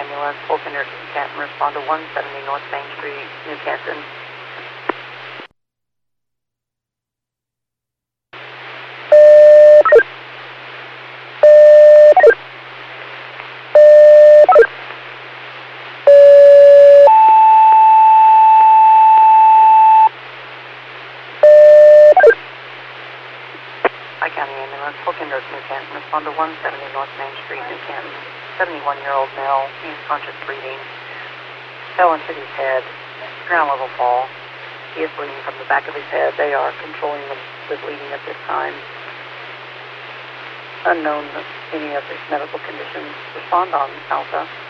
ambulance, Fulton Nurse Canton, respond to 170 North Main Street, New Canton. County ambulance, Fulton Nurse, New Canton, respond to 170 North Main Street, New Canton. 71-year-old male, means conscious breathing, fell and hit his head, ground level fall. He is bleeding from the back of his head. They are controlling the bleeding at this time. Unknown any of his medical conditions. Respond on Alpha.